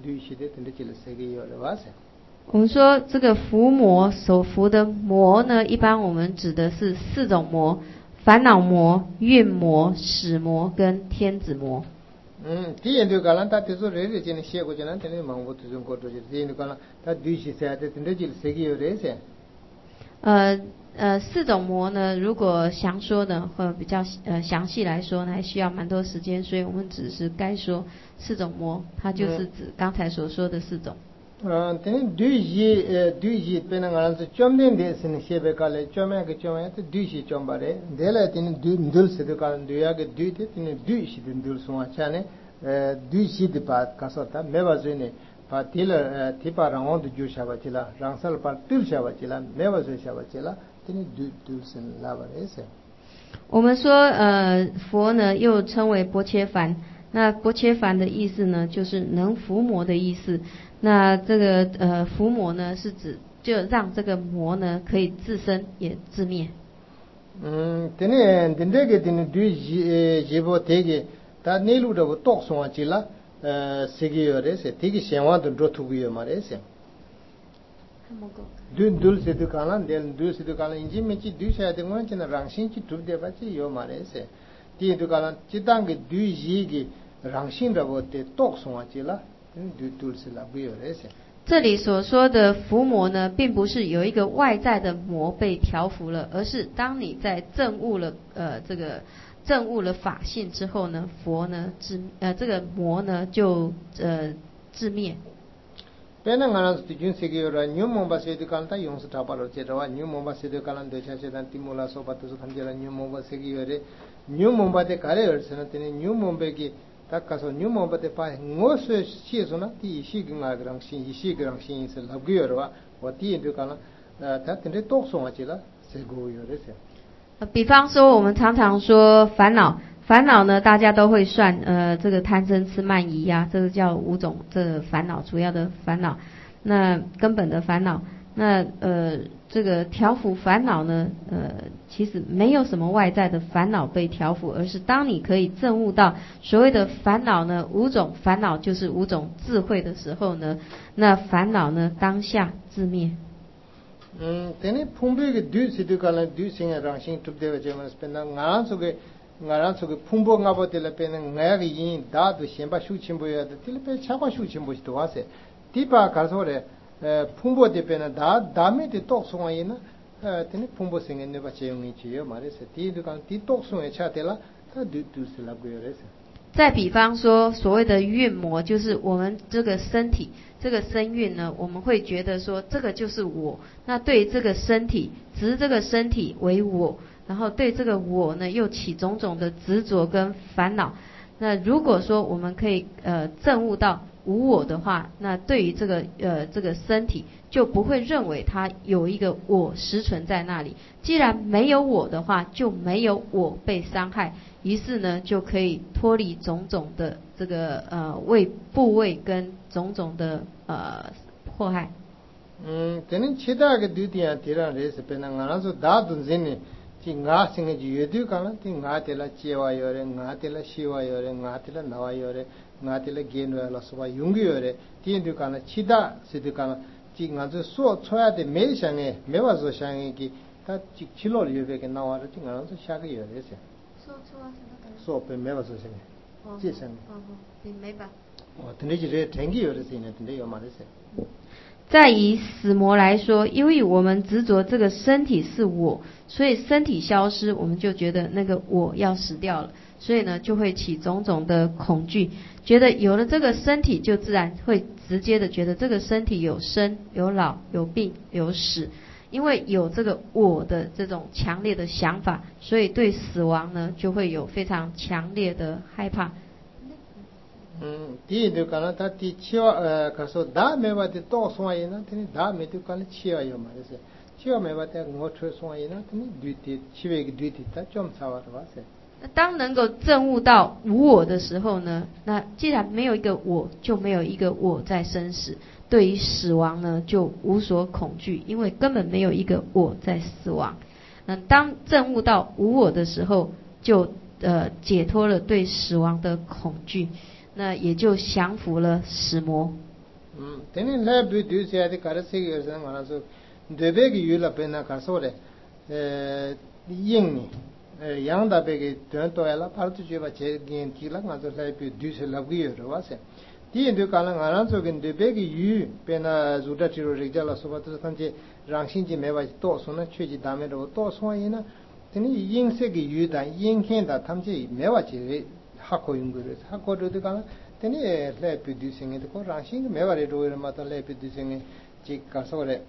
我们说这个伏魔所伏的魔呢，一般我们指的是四种魔：烦恼魔、怨魔、使魔跟天子魔。 嗯，第一对讲了，他就是人人间写过去，那天天忙活这种工作，第一对讲了，他对些些的，真的就是谁给有人噻？ 呃呃，四种魔呢，如果详说呢，或比较呃详细来说呢，还需要蛮多时间，所以我们只是该说四种魔，它就是指刚才所说的四种。 嗯，等于对一呃对一，变成俺是专门的是那些别个嘞，专门个专门的对些专门的，这来等于对对是的讲，对那个对的，等于对些的对什么像呢？呃，对些的把告诉他，没法子呢。把提了呃提把让我的就下巴去了，让啥把丢下巴去了，没法子下巴去了，等于丢丢是拉巴的噻。 我们说呃佛呢又称为薄伽梵，那薄伽梵的意思呢就是能伏魔的意思。那这个呃伏魔呢是指就让这个魔呢可以自生也自灭。 嗯，等于等这个等于对一一波这个，他内陆的我多送去了。呃，谁给有的是？这个想法都做出去嘛的是。对，对是对干了，对，对是对干了。因为没去对下的，我讲那让心去做的吧，去有嘛的是。第一对干了，这当个对一个让心的我的多送去了，对对是那不有的是。 这里所说的伏魔呢，并不是有一个外在的魔被调伏了，而是当你在证悟了呃这个。证悟了法性之后呢，佛呢自呃这个魔呢就呃自灭。 别那个是最近这个了，牛毛把谁的干他用是打巴了，接着话牛毛把谁的干了，对下些单提木拉说把都是看见了牛毛把谁个的，牛毛把的干了儿子呢，等于牛毛把给他告诉牛毛把的把我说写出呢，第一些个那个人心，一些个人心是那个儿话，我第一就干了，呃，他等于多送去了，谁个有的是。 比方说我们常常说烦恼，烦恼呢大家都会算，呃这个贪嗔痴慢疑呀、啊，这个叫五种这个烦恼，主要的烦恼，那根本的烦恼，那呃这个调伏烦恼呢，呃其实没有什么外在的烦恼被调伏，而是当你可以证悟到所谓的烦恼呢，五种烦恼就是五种智慧的时候呢，那烦恼呢当下自灭。 嗯，等于碰别个对是对干了，对性啊，让性突的话，就么是变那俺说个，俺说个碰别俺不得了，变那俺个因大都先把修清不要的，得了变强化修清不是多少噻？第八干说的，呃，碰别的变那大大没的多送完呢，呃，等于碰别性呢把这用一起有嘛的是，第就讲第多送一下得了，他对对是那个有的是。 再比方说，所谓的运魔，就是我们这个身体，这个身运呢，我们会觉得说这个就是我，那对这个身体，执这个身体为我，然后对这个我呢，又起种种的执着跟烦恼。那如果说我们可以呃证悟到无我的话，那对于这个呃这个身体就不会认为它有一个我实存在那里。既然没有我的话，就没有我被伤害。于是呢，就可以脱离种种的这个呃位部位跟种种的呃祸害。 嗯，等于其他个对点提上来是变那俺说大多人呢，就俺生个就有对干了，就俺得了接话有的，俺得了西话有的，俺得了拿话有的，俺得了见了了是吧？用个有的，点对干了，其他是对干了，就俺这说出来的没想的，没法说想的给，他就去了有别个拿话的，就俺说下个有的是。 说出啊什么的？ 说并没有说什么，这什么？ 哦哦，并没吧。 哦，等于就是天气有的事呢，等于有嘛的事。 再以死魔来说，因为我们执着这个身体是我，所以身体消失，我们就觉得那个我要死掉了，所以呢就会起种种的恐惧，觉得有了这个身体，就自然会直接的觉得这个身体有生有老有病有死，因为有这个我的这种强烈的想法，所以对死亡呢就会有非常强烈的害怕。 음, 디도 가나 다티 치와 가서 다 메바데 또 소아이나 테니 다 메도 간 치와요 말이세. 치와 메바데 ngo트 소아이나 테니 뒤티 치웨기 뒤티다 좀 사와로 와세. 当能够证悟到无我的时候呢，那既然没有一个我，就没有一个我在生死，对于死亡呢就无所恐惧，因为根本没有一个我在死亡。那当证悟到无我的时候，就呃解脱了对死亡的恐惧。那也就降服了死魔。 嗯，等你来不丢下的，搞得这个人完了说，对别个有了别那搞说的，呃，硬呢，呃，养大别个短短了，怕就觉得这年纪了，完了来不丢下了个有的哇塞。第一就讲了，完了说跟对别个有，别那做的只有人家了，说吧，就是看见让心情没话多说呢，确实他们都多说一呢，等你硬些个有的，硬看的他们就没话去。하고 있는 거를 하고 그러다가 되네 레피드 생에 그 라싱 매와리 로이를 마다 레피드 생에 지 가서 그래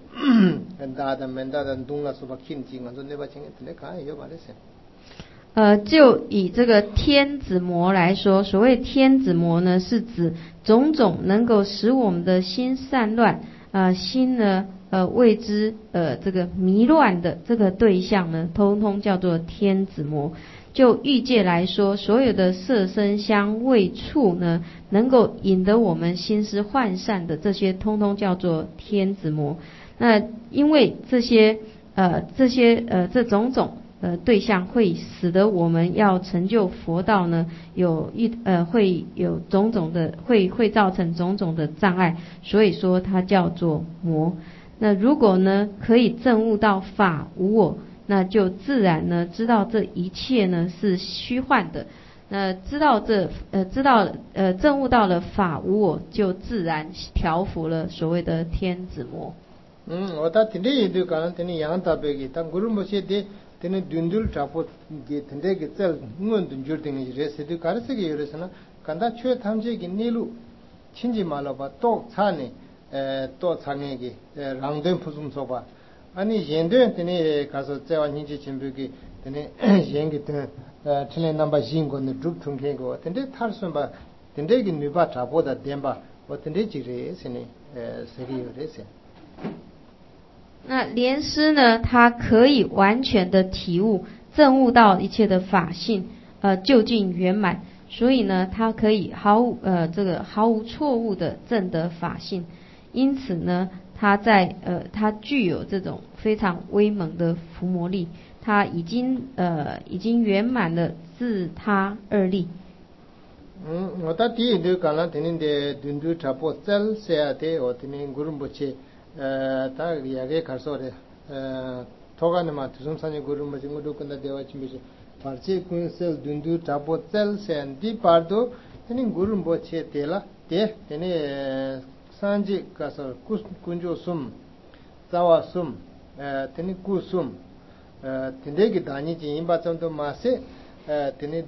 다다 맨다다 동라서 박힌 지가 좀 내가 생에 되네 가요 말했어요. 呃，就以这个天子魔来说，所谓天子魔呢，是指种种能够使我们的心散乱，呃，心呢，呃，为之呃这个迷乱的这个对象呢，通通叫做天子魔。就欲界来说，所有的色声香味触呢，能够引得我们心思涣散的，这些通通叫做天子魔。那因为这些呃这些呃这种种呃对象会使得我们要成就佛道呢，有一呃会有种种的会会造成种种的障碍，所以说它叫做魔。那如果呢可以证悟到法无我，那就自然呢知道这一切呢是虚幻的，那知道这呃知道呃证悟到了法无我，就自然调伏了所谓的天子魔。 嗯，我到天地就讲天地养大别个，但古人不写的，天地dundun查破给天地给在我dundun天地热是就搞这个有的是呢，看到缺他们这个内陆，亲戚嘛了吧，多差呢，呃多差那个呃让人不中说吧。 아니 yendoen tene 가서 제와 닌지 침부기 tene yengi te tene namba jingo ne drup thungke go tende tharsun ba tende gi niba traboda demba o tende jire sene seri yore se 那莲师呢，他可以完全的体悟证悟到一切的法性，呃，究竟圆满，所以呢，他可以毫无呃这个毫无错误的证得法性，因此呢。 他在呃，他具有这种非常威猛的伏魔力，他已经呃已经圆满了自他二力。 嗯，我到第一就讲了，天天的dundu trapo zel sea de，我天天古人不切，呃，他也给看说的，呃，托干的嘛，就从上年古人不切，我都跟他对话去没事，而且古时 dundu trapo zel sea的 pardo，天天古人不切的了，的，天天。 산지 가서 군조 숨 자와 숨 테니 구숨 텐데기 다니지 임바 정도 마세 테니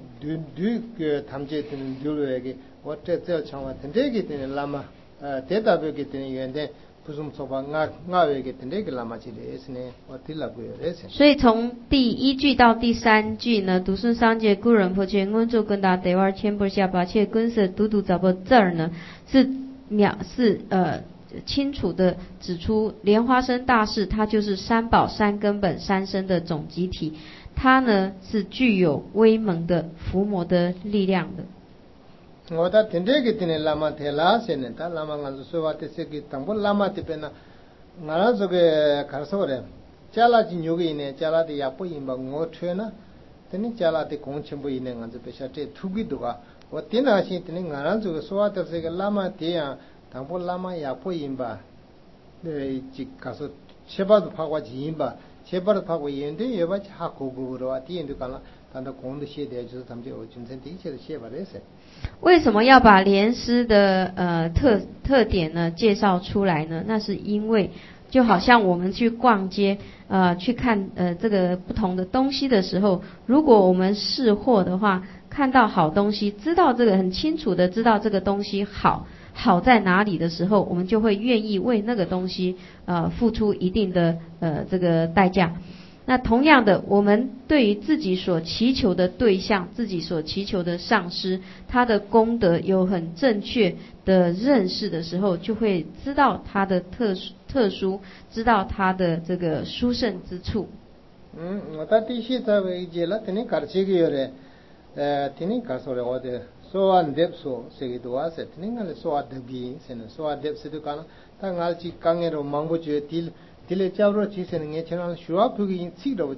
두두 탐제 테니 둘에게 어때 저 창와 텐데기 테니 라마 대답하게 테니 연데 무슨 소바 nga nga에게 텐데기 라마지레 스네 어딜라고요 레세 所以从第一句到第三句呢，独顺三界故人破切温住跟达得瓦千不下把切根色独独找不这儿呢是。 秒是呃清楚的指出，莲花生大士它就是三宝、三根本、三身的总集体，它呢是具有威猛的伏魔的力量的。 我到天这个天拉玛提拉些呢，他拉玛俺是说话的这个，当不拉玛这边呢，俺这个看说的，加拉的牛个呢，加拉的也不赢吧，我吹呢，等你加拉的工钱不赢呢，俺这边说这土鬼多啊。 我电脑上天天俺这个说话的这个拉玛这样，当不拉玛也不赢吧？呃，这告诉七八都跑过去赢吧？ 제발 하고 있는데 여봐 하고 그러와 뒤에도 가나 단다 공도 시대就是他们就军生的一切的写法的是。 为什么要把莲师的呃特特点呢介绍出来呢？那是因为就好像我们去逛街，呃，去看呃这个不同的东西的时候，如果我们试货的话，看到好东西，知道这个很清楚的知道这个东西好好在哪里的时候，我们就会愿意为那个东西呃付出一定的呃这个代价。那同样的，我们对于自己所祈求的对象，自己所祈求的上师，他的功德有很正确的认识的时候，就会知道他的特殊特殊，知道他的这个殊胜之处。 嗯，我到底是在为这了，今天搞这个有嘞，呃，今天搞说了我的说完得说，这个多啊是，今天我说完得比，现在说完得是都干了，但我去刚个罗忙不觉得。딜레 잡으러 지세는 게 저는 쉬와 부기 치로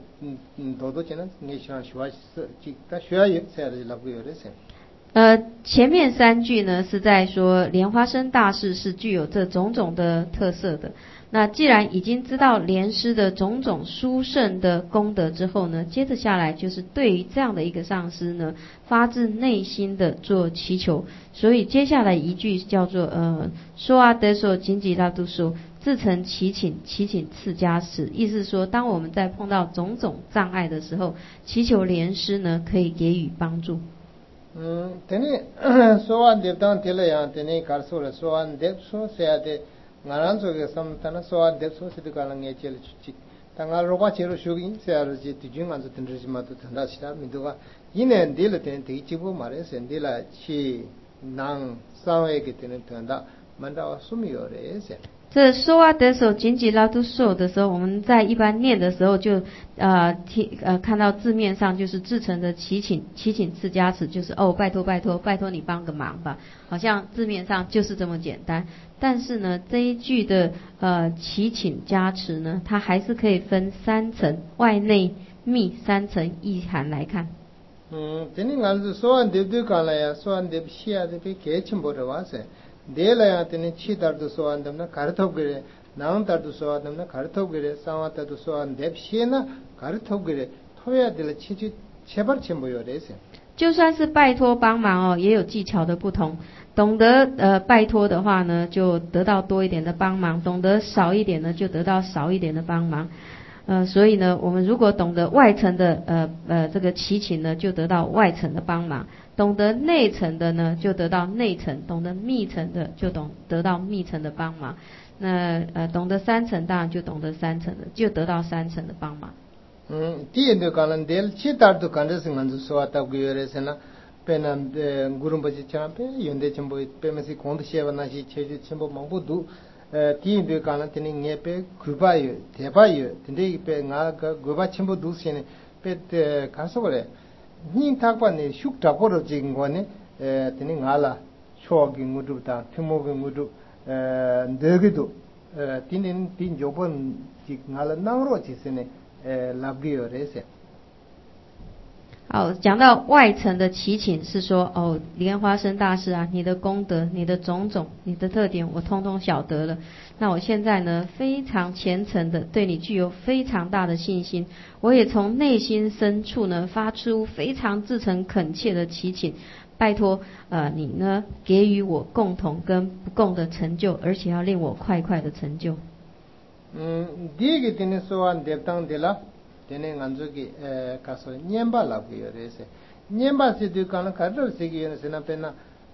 도도 저는 게 쉬와 쉬와 지다 쉬와 세야를 라고요 그래서 呃，前面三句呢是在说莲花生大士是具有这种种的特色的。那既然已经知道莲师的种种殊胜的功德之后呢，接着下来就是对于这样的一个上师呢，发自内心的做祈求。所以接下来一句叫做呃说阿德说紧急拉度说。自诚祈请，祈请赐加持，意思是说，当我们在碰到种种障碍的时候，祈求莲师呢可以给予帮助。 嗯，等你说完的当听了呀，等你告诉了说完的说谁的，俺让这个什么，但那说完的说是这个人也接了去，但俺如果接了修行，谁儿子对军俺是等着什么都等到其他民族啊，一年对了等对几步嘛的，现在了去能三位给等等到，蛮到什么有的些。 这说啊得手紧紧拉都受的时候，我们在一般念的时候就呃听呃看到字面上就是至诚的祈请祈请赐加持，就是哦拜托拜托拜托你帮个忙吧，好像字面上就是这么简单。但是呢这一句的呃祈请加持呢，它还是可以分三层外内密三层意涵来看。 嗯，这里俺是说完对对讲了呀，说完对写的被给全部的话噻。데라야 되는 치다도 소한담나 가르토그래 나온다도 소한담나 가르토그래 상와다도 소한 냅시나 가르토그래 토야 될 치치 제발 첨보요래세 就算是拜托帮忙哦，也有技巧的不同。懂得呃拜托的话呢，就得到多一点的帮忙；懂得少一点呢，就得到少一点的帮忙。呃，所以呢，我们如果懂得外层的呃呃这个祈请呢，就得到外层的帮忙。懂得内层的呢，就得到内层；懂得密层的，就懂得到密层的帮忙。那呃，懂得三层，当然就懂得三层的，就得到三层的帮忙。 嗯，第一个讲了，del 치다도 간데스 간주 소아타고 요래세나 페나 구름바지 참페 연대 첨보 페메시 콘도 셰바나시 체주 첨보 망보두第一个讲了，等你别古巴有台巴有，等你别俺个古巴全部都是呢，别的看什么嘞？你他管呢，修打过的这个呢，呃，等你俺啦，小个我都当，听么个我都，呃，那个都，呃，今年今九本这俺啦南罗就是呢，呃，拉比有这些。 好，讲到外层的祈请是说，哦，莲花生大师啊，你的功德、你的种种、你的特点，我通通晓得了。那我现在呢，非常虔诚的对你具有非常大的信心，我也从内心深处呢发出非常至诚恳切的祈请，拜托呃你呢给予我共同跟不共的成就，而且要令我快快的成就。 嗯，第一个天呢说完dev当的了。tene nganzo ki kaso nyemba labu yore se nyemba se du kana kadro se ki yone se na pena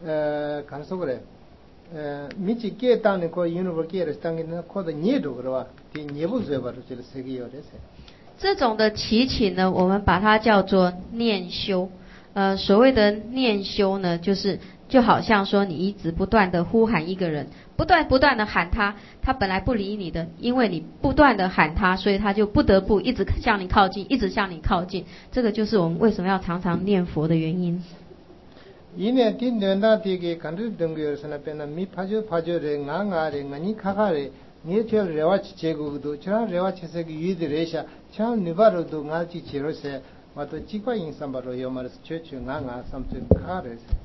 kanso gore michi ke tane ko yunubur ke restangi na ko da nye do gro wa ti nyebu zwe ba ru se ki yore se 这种的祈请呢，我们把它叫做念修。呃，所谓的念修呢，就是就好像说你一直不断的呼喊一个人，不断不断的喊他，他本来不理你的，因为你不断的喊他，所以他就不得不一直向你靠近，一直向你靠近。这个就是我们为什么要常常念佛的原因。 이네 딘된다 되게 간들 등교에서나 빼나 미 파조 파조레 나가레 나니 카가레 니체 레와치 제고도 저 레와치세기 유디레샤 차 니바로도 나치 지로세 와도 지과 인삼바로 요마르스 최최 나가 삼트 카레스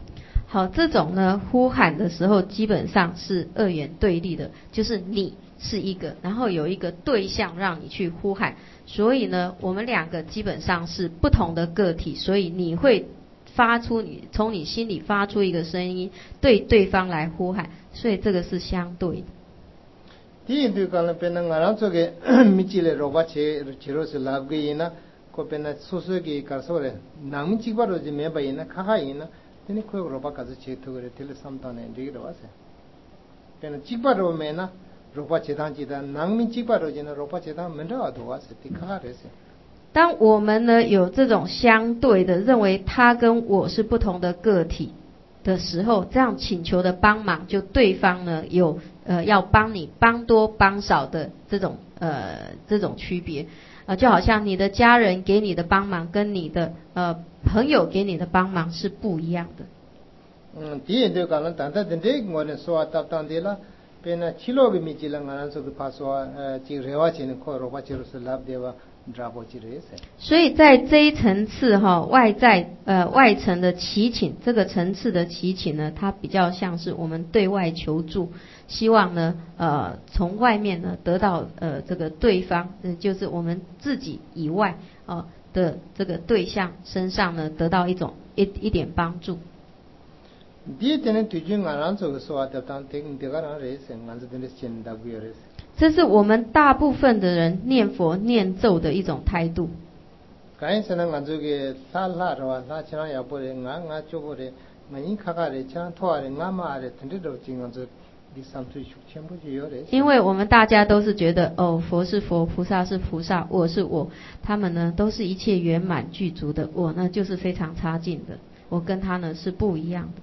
好，这种呢呼喊的时候基本上是二元对立的，就是你是一个，然后有一个对象让你去呼喊，所以呢我们两个基本上是不同的个体，所以你会发出你从你心里发出一个声音对对方来呼喊，所以这个是相对的。 第对讲了变成俺这个米基嘞罗巴切切罗是拉个因呐，个变成苏苏个搞说嘞，南米几巴罗就没白因呐，卡卡因呐，你可以罗巴搞是切头个嘞，提了三单呢，这个罗是，变成几巴罗没呐，罗巴切汤几单，南米几巴罗就那罗巴切汤没得多啊，是提卡卡的是。 当我们呢有这种相对的认为他跟我是不同的个体的时候，这样请求的帮忙，就对方呢有呃要帮你帮多帮少的这种呃这种区别，呃就好像你的家人给你的帮忙跟你的呃朋友给你的帮忙是不一样的。 嗯，第一对讲了，但但真正我们说到当地了，变成七六个米基了，俺说个怕说呃这个热瓦钱可罗巴切罗是拉不的。 所以在这一层次哈、哦，外在呃外层的祈请，这个层次的祈请呢，它比较像是我们对外求助，希望呢呃从外面呢得到呃这个对方，呃就是我们自己以外啊、呃、的这个对象身上呢得到一种一一点帮助。 第一点呢，对于俺这个说的当听这个人认识，俺这边的现代不认识。 这是我们大部分的人念佛念咒的一种态度。 刚才呢，俺这个拉拉的话，拉起来要不的，俺俺就不的，俺一看看的，像拖的，俺妈的，真的都经常是第三追求全部就有的。 因为我们大家都是觉得，哦，佛是佛，菩萨是菩萨，我是我，他们呢都是一切圆满具足的，我呢就是非常差劲的，我跟他呢是不一样的。